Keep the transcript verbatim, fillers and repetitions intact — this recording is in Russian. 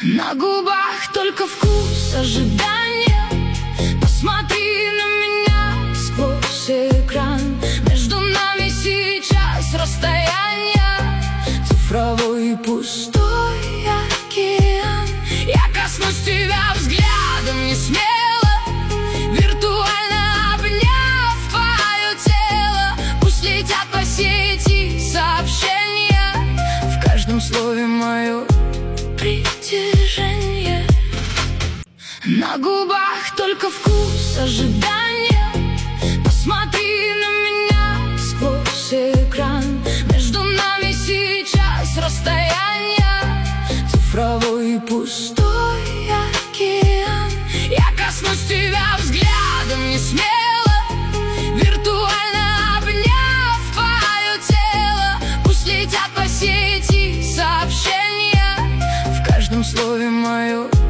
На губах только вкус ожидания. Посмотри на меня сквозь экран. Между нами сейчас расстояние, цифровой и пустой океан. Я коснусь тебя взглядом не смело, виртуально обняв твое тело. Пусть летят по сети сообщения, в каждом слове мое притяжение. На губах только вкус ожидания. Посмотри на меня сквозь экран. Между нами сейчас расстояние, цифровой и пустой океан. Я коснусь тебя взглядом не смело, виртуально обняв твое тело. Пусть летят по сети сообщения, в каждом слове мое